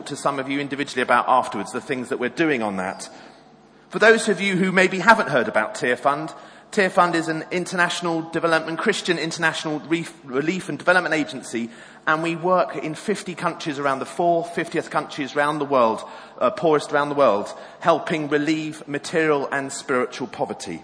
to some of you individually about afterwards, the things that we're doing on that. For those of you who maybe haven't heard about Tear Fund is an international development, Christian international relief and development agency, and we work in 50 countries around the 50th countries around the world, poorest around the world, helping relieve material and spiritual poverty.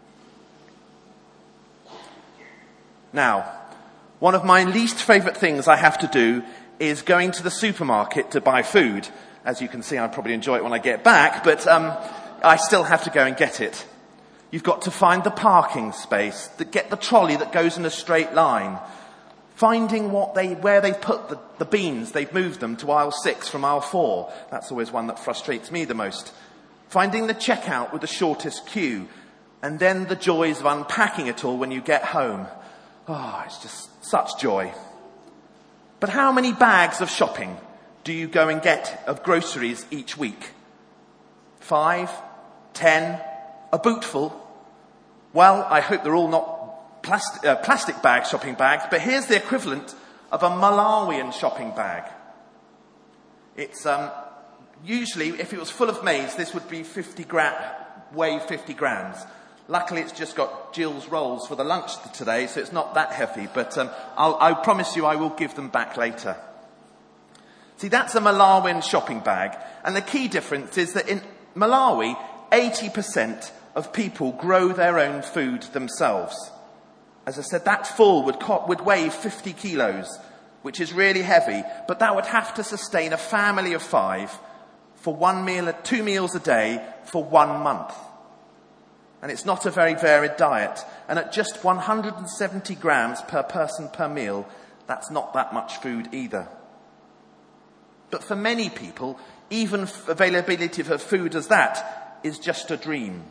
Now, one of my least favourite things I have to do is going to the supermarket to buy food. As you can see, I probably enjoy it when I get back, but I still have to go and get it. You've got to find the parking space, get the trolley that goes in a straight line, finding where they've put the beans. They've moved them to aisle 6 from aisle 4. That's always one that frustrates me the most. Finding the checkout with the shortest queue, and then the joys of unpacking it all when you get home. Oh, it's just such joy. But how many bags of shopping do you go and get of groceries each week? 5? 10? A bootful? Well, I hope they're all not plastic bag shopping bags, but here's the equivalent of a Malawian shopping bag. It's usually, if it was full of maize, this would be weigh 50 grams. Luckily, it's just got Jill's rolls for the lunch today, so it's not that heavy, but I promise you I will give them back later. See, that's a Malawian shopping bag, and the key difference is that in Malawi, 80% of people grow their own food themselves. As I said, that full would weigh 50 kilos, which is really heavy, but that would have to sustain a family of 5 for 2 meals a day for 1 month. And it's not a very varied diet. And at just 170 grams per person per meal, that's not that much food either. But for many people, even availability of food as that is just a dream.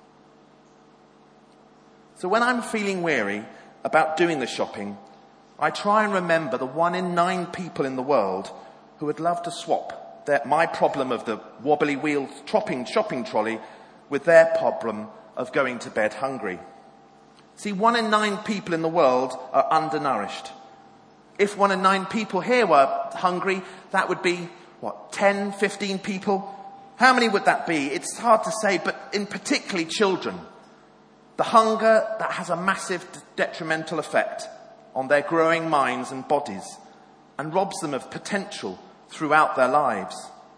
So when I'm feeling weary about doing the shopping, I try and remember the 1 in 9 people in the world who would love to swap my problem of the wobbly wheeled shopping trolley with their problem of going to bed hungry. See, 1 in 9 people in the world are undernourished. If 1 in 9 people here were hungry, that would be, 10, 15 people? How many would that be? It's hard to say, but in particularly children. The hunger, that has a massive detrimental effect on their growing minds and bodies and robs them of potential throughout their lives.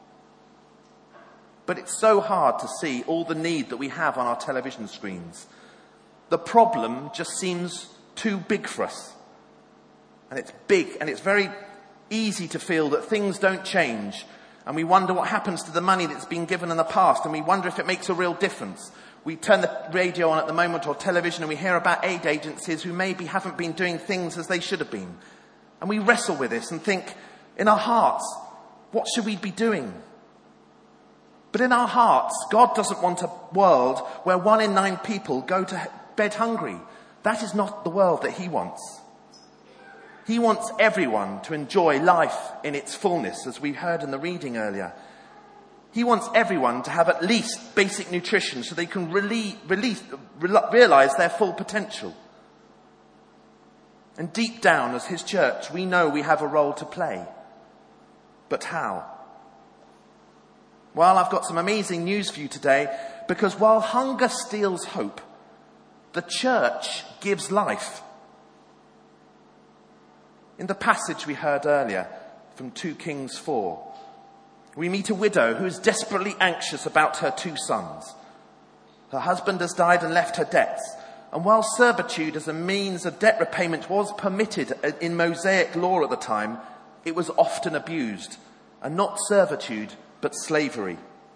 But it's so hard to see all the need that we have on our television screens. The problem just seems too big for us. And it's big, and it's very easy to feel that things don't change. And we wonder what happens to the money that's been given in the past, and we wonder if it makes a real difference. We turn the radio on at the moment or television and we hear about aid agencies who maybe haven't been doing things as they should have been. And we wrestle with this and think, in our hearts, what should we be doing? But in our hearts, God doesn't want a world where 1 in 9 people go to bed hungry. That is not the world that he wants. He wants everyone to enjoy life in its fullness, as we heard in the reading earlier. He wants everyone to have at least basic nutrition so they can realize their full potential. And deep down as his church, we know we have a role to play. But how? Well, I've got some amazing news for you today, because while hunger steals hope, the church gives life. In the passage we heard earlier from 2 Kings 4, we meet a widow who is desperately anxious about her 2 sons. Her husband has died and left her debts. And while servitude as a means of debt repayment was permitted in Mosaic law at the time, it was often abused. And not servitude, but slavery.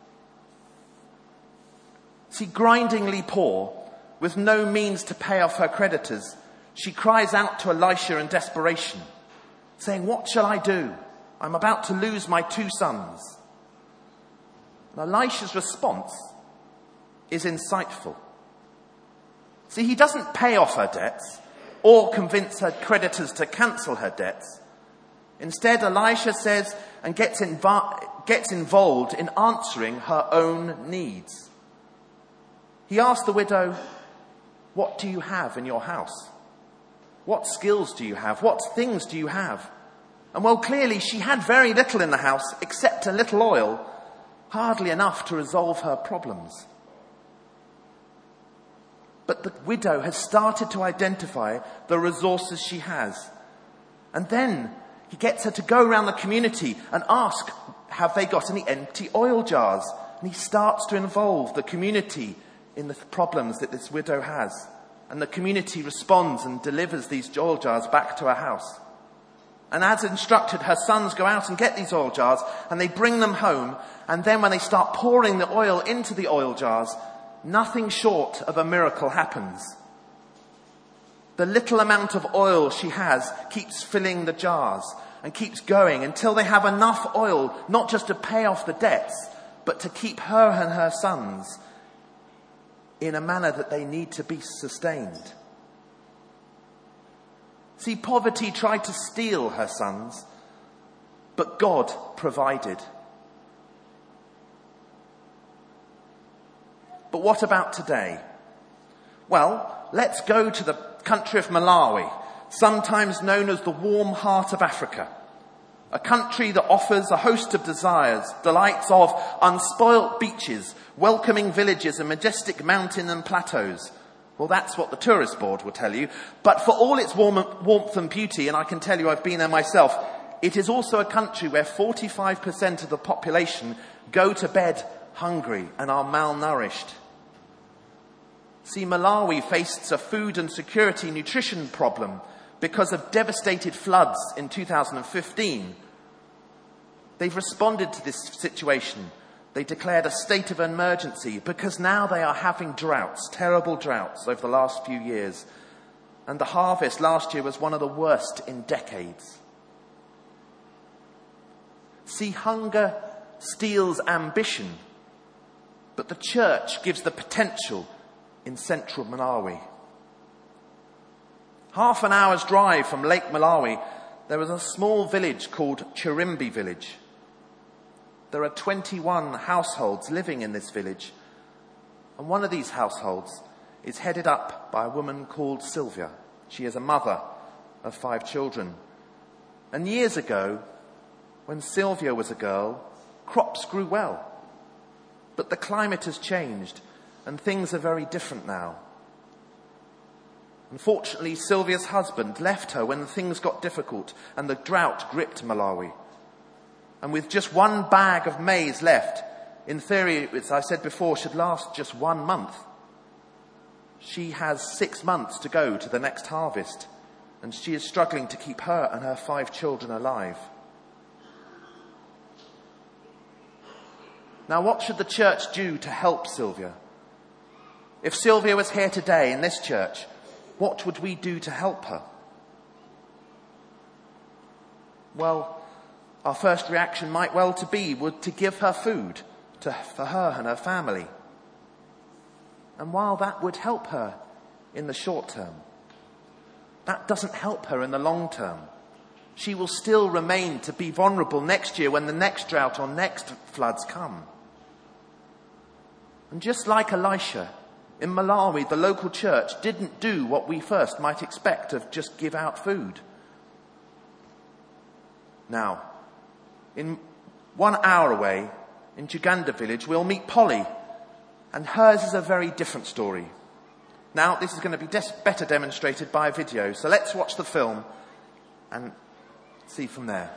See, grindingly poor, with no means to pay off her creditors, she cries out to Elisha in desperation, saying, "What shall I do? I'm about to lose my 2 sons." And Elisha's response is insightful. See, he doesn't pay off her debts or convince her creditors to cancel her debts. Instead, Elisha says and gets involved in answering her own needs. He asks the widow, "What do you have in your house? What skills do you have? What things do you have?" And well, clearly she had very little in the house except a little oil, hardly enough to resolve her problems. But the widow has started to identify the resources she has. And then he gets her to go around the community and ask, have they got any empty oil jars? And he starts to involve the community in the problems that this widow has. And the community responds and delivers these oil jars back to her house. And as instructed, her sons go out and get these oil jars and they bring them home. And then when they start pouring the oil into the oil jars, nothing short of a miracle happens. The little amount of oil she has keeps filling the jars and keeps going until they have enough oil, not just to pay off the debts, but to keep her and her sons in a manner that they need to be sustained. See, poverty tried to steal her sons, but God provided. But what about today? Well, let's go to the country of Malawi, sometimes known as the warm heart of Africa. A country that offers a host of delights of unspoilt beaches, welcoming villages and majestic mountains and plateaus. Well, that's what the tourist board will tell you. But for all its warmth and beauty, and I can tell you I've been there myself, it is also a country where 45% of the population go to bed hungry and are malnourished. See, Malawi faced a food and security nutrition problem because of devastated floods in 2015. They've responded to this situation. They declared a state of emergency because now they are having droughts, terrible droughts over the last few years. And the harvest last year was one of the worst in decades. See, hunger steals ambition, but the church gives the potential in central Malawi. Half an hour's drive from Lake Malawi, there is a small village called Chirimbi village. There are 21 households living in this village, and one of these households is headed up by a woman called Sylvia. She is a mother of 5 children. And years ago, when Sylvia was a girl, crops grew well. But the climate has changed, and things are very different now. Unfortunately, Sylvia's husband left her when things got difficult and the drought gripped Malawi. And with just one bag of maize left, in theory, as I said before, should last just 1 month. She has 6 months to go to the next harvest, and she is struggling to keep her and her 5 children alive. Now, what should the church do to help Sylvia? If Sylvia was here today in this church, what would we do to help her? Well, our first reaction might well be to give her food for her and her family. And while that would help her in the short term, that doesn't help her in the long term. She will still remain to be vulnerable next year when the next drought or next floods come. And just like Elisha, in Malawi, the local church didn't do what we first might expect of just give out food. Now, in 1 hour away, in Juganda village, we'll meet Polly, and hers is a very different story. Now, this is going to be better demonstrated by a video, so let's watch the film and see from there.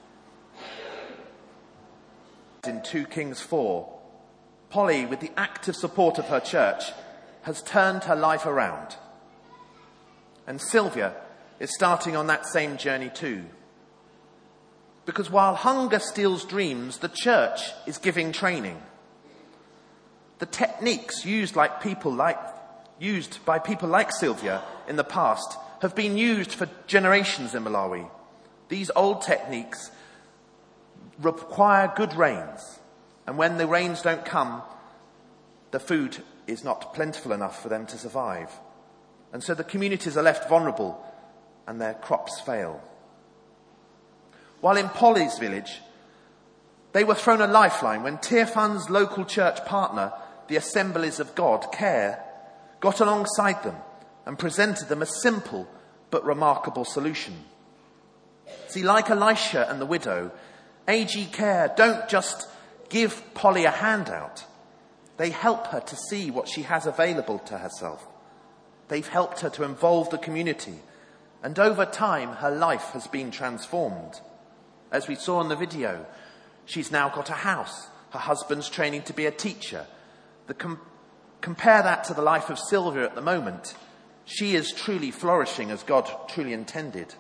In 2 Kings 4, Polly, with the active support of her church, has turned her life around. And Sylvia is starting on that same journey too. Because while hunger steals dreams, the church is giving training. The techniques used by people like Sylvia in the past have been used for generations in Malawi. These old techniques require good rains. And when the rains don't come, the food is not plentiful enough for them to survive. And so the communities are left vulnerable and their crops fail. While in Polly's village, they were thrown a lifeline when Tearfun's local church partner, the Assemblies of God, CARE, got alongside them and presented them a simple but remarkable solution. See, like Elisha and the widow, AG Care don't just give Polly a handout. They help her to see what she has available to herself. They've helped her to involve the community. And over time, her life has been transformed. As we saw in the video, she's now got a house. Her husband's training to be a teacher. Compare that to the life of Sylvia at the moment. She is truly flourishing as God truly intended.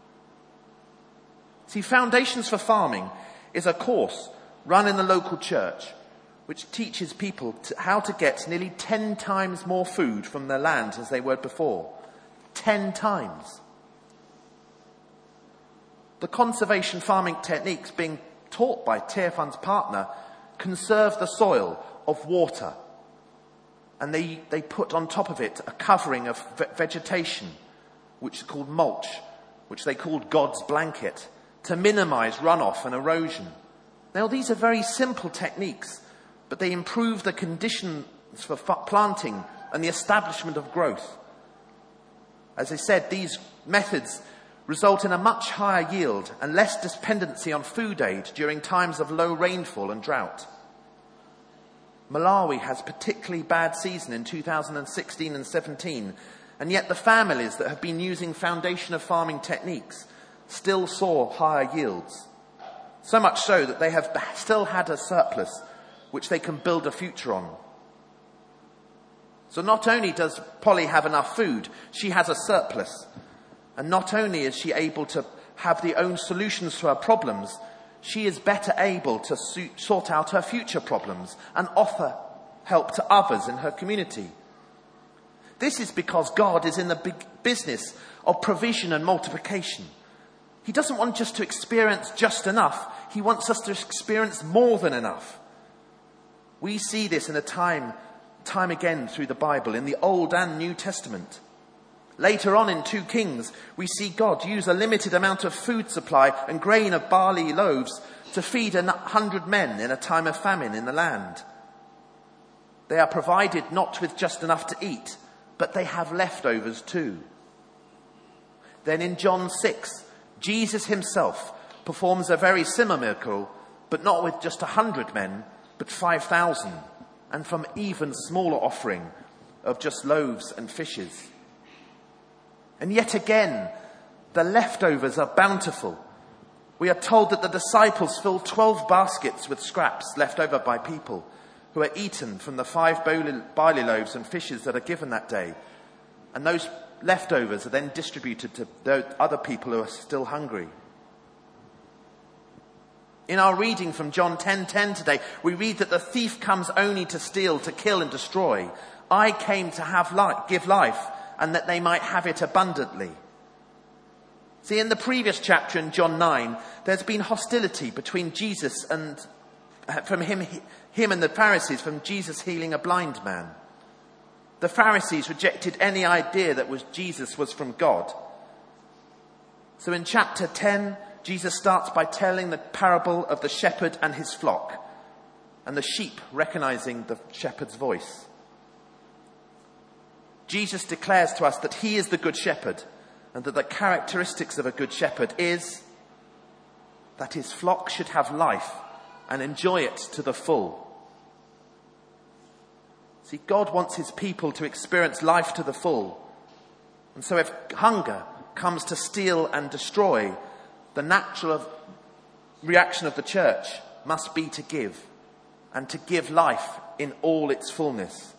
See, Foundations for Farming is a course run in the local church which teaches people how to get nearly 10 times more food from their land as they were before. 10 times. The conservation farming techniques being taught by Tearfund's partner conserve the soil of water. And they put on top of it a covering of vegetation, which is called mulch, which they called God's blanket, to minimize runoff and erosion. Now, these are very simple techniques, but they improve the conditions for planting and the establishment of growth. As I said, these methods result in a much higher yield and less dependency on food aid during times of low rainfall and drought. Malawi has a particularly bad season in 2016 and 17, and yet the families that have been using foundation of farming techniques still saw higher yields. So much so that they have still had a surplus which they can build a future on. So not only does Polly have enough food, she has a surplus. And not only is she able to have the own solutions to her problems, she is better able to sort out her future problems and offer help to others in her community. This is because God is in the big business of provision and multiplication. He doesn't want just to experience just enough. He wants us to experience more than enough. We see this in time again through the Bible, in the Old and New Testament. Later on in 2 Kings, we see God use a limited amount of food supply and grain of barley loaves to feed 100 men in a time of famine in the land. They are provided not with just enough to eat, but they have leftovers too. Then in John 6, Jesus himself performs a very similar miracle, but not with just 100 men, but 5,000, and from even smaller offering of just loaves and fishes. And yet again, the leftovers are bountiful. We are told that the disciples filled 12 baskets with scraps left over by people who are eaten from the 5 barley loaves and fishes that are given that day. And those leftovers are then distributed to those other people who are still hungry. In our reading from John 10:10 today, we read that the thief comes only to steal, to kill and destroy. I came to have life, give life, and that they might have it abundantly. See, in the previous chapter in John 9, there's been hostility between Jesus and from him and the Pharisees, from Jesus healing a blind man. The Pharisees rejected any idea that Jesus was from God. So in chapter 10, Jesus starts by telling the parable of the shepherd and his flock, and the sheep recognizing the shepherd's voice. Jesus declares to us that he is the good shepherd, and that the characteristics of a good shepherd is that his flock should have life and enjoy it to the full. See, God wants his people to experience life to the full. And so if hunger comes to steal and destroy, the natural reaction of the church must be to give, and to give life in all its fullness.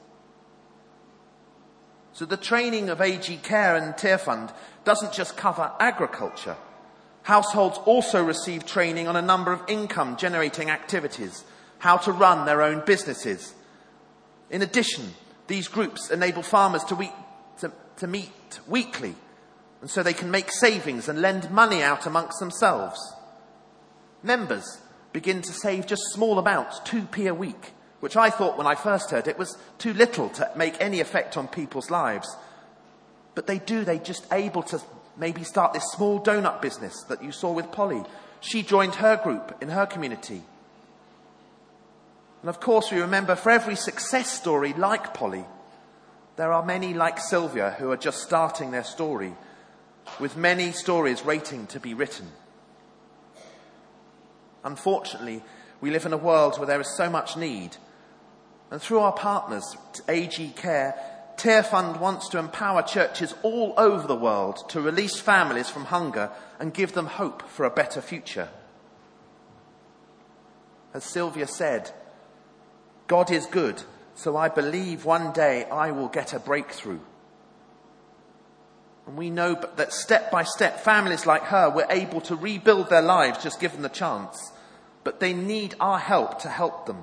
So the training of AG Care and Tearfund doesn't just cover agriculture. Households also receive training on a number of income-generating activities, how to run their own businesses. In addition, these groups enable farmers to meet weekly, and so they can make savings and lend money out amongst themselves. Members begin to save just small amounts, 2p a week, which I thought when I first heard it was too little to make any effect on people's lives. But they're just able to maybe start this small donut business that you saw with Polly. She joined her group in her community. And of course we remember, for every success story like Polly, there are many like Sylvia who are just starting their story. with many stories waiting to be written. Unfortunately, we live in a world where there is so much need. And through our partners, AG Care, Tearfund wants to empower churches all over the world to release families from hunger and give them hope for a better future. As Sylvia said, God is good, so I believe one day I will get a breakthrough. And we know that step by step, families like her were able to rebuild their lives just given the chance. But they need our help to help them.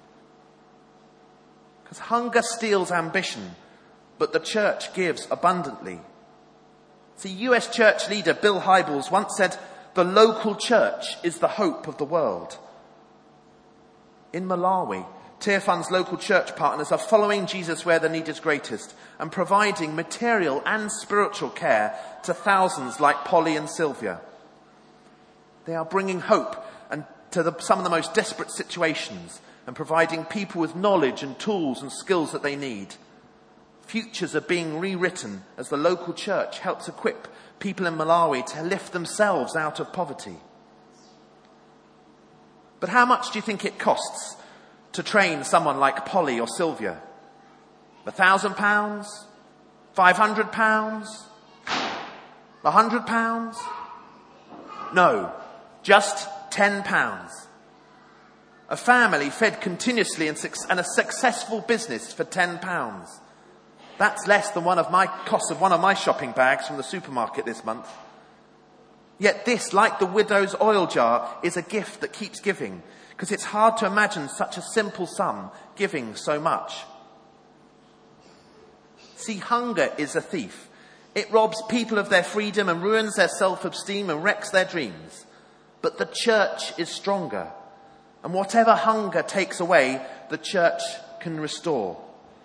Because hunger steals ambition, but the church gives abundantly. See, US church leader Bill Hybels once said, "The local church is the hope of the world." In Malawi, Tearfund's local church partners are following Jesus where the need is greatest and providing material and spiritual care to thousands like Polly and Sylvia. They are bringing hope and to some of the most desperate situations and providing people with knowledge and tools and skills that they need. Futures are being rewritten as the local church helps equip people in Malawi to lift themselves out of poverty. But how much do you think it costs to train someone like Polly or Sylvia? £1,000? £500? £100? No, just £10. A family fed continuously and a successful business for £10. That's less than cost of one of my shopping bags from the supermarket this month. Yet this, like the widow's oil jar, is a gift that keeps giving, because it's hard to imagine such a simple sum giving so much. See, hunger is a thief. It robs people of their freedom and ruins their self-esteem and wrecks their dreams. But the church is stronger. And whatever hunger takes away, the church can restore.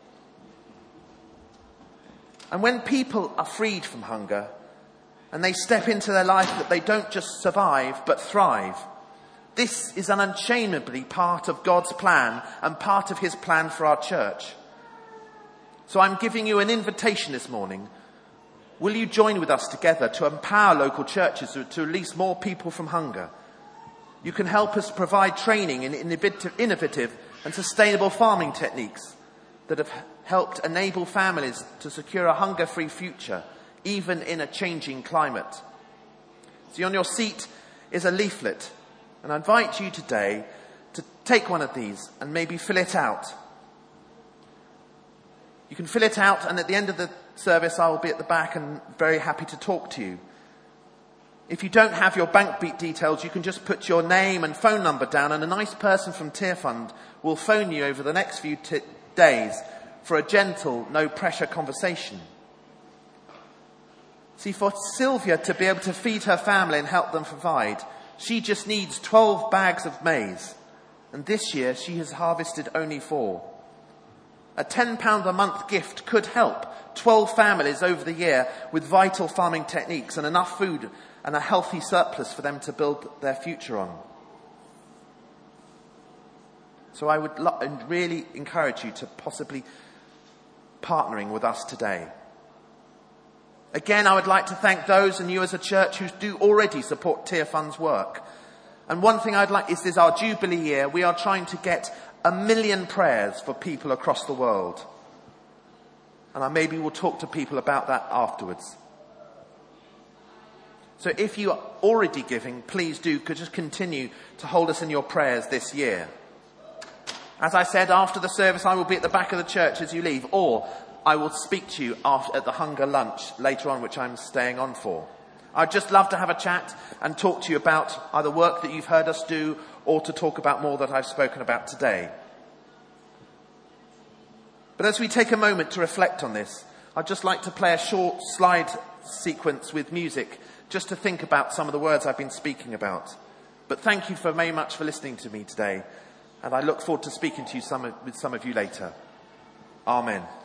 And when people are freed from hunger, and they step into their life that they don't just survive, but thrive, this is an unashamedly part of God's plan and part of his plan for our church. So I'm giving you an invitation this morning. Will you join with us together to empower local churches to release more people from hunger? You can help us provide training in innovative and sustainable farming techniques that have helped enable families to secure a hunger-free future, even in a changing climate. See, on your seat is a leaflet, and I invite you today to take one of these and maybe fill it out. You can fill it out, and at the end of the service I will be at the back and very happy to talk to you. If you don't have your bank details, you can just put your name and phone number down, and a nice person from Tearfund will phone you over the next few days for a gentle, no-pressure conversation. See, for Sylvia to be able to feed her family and help them provide, she just needs 12 bags of maize. And this year she has harvested only 4. A £10 a month gift could help 12 families over the year with vital farming techniques and enough food and a healthy surplus for them to build their future on. So I would really encourage you to possibly partnering with us today. Again, I would like to thank those and you as a church who do already support Tearfund's work. And one thing I'd like is this, our Jubilee year, we are trying to get 1 million prayers for people across the world. And maybe we'll talk to people about that afterwards. So if you are already giving, please do just continue to hold us in your prayers this year. As I said, after the service I will be at the back of the church as you leave, or I will speak to you at the hunger lunch later on, which I'm staying on for. I'd just love to have a chat and talk to you about either work that you've heard us do or to talk about more that I've spoken about today. But as we take a moment to reflect on this, I'd just like to play a short slide sequence with music just to think about some of the words I've been speaking about. But thank you very much for listening to me today, and I look forward to speaking to you with some of you later. Amen.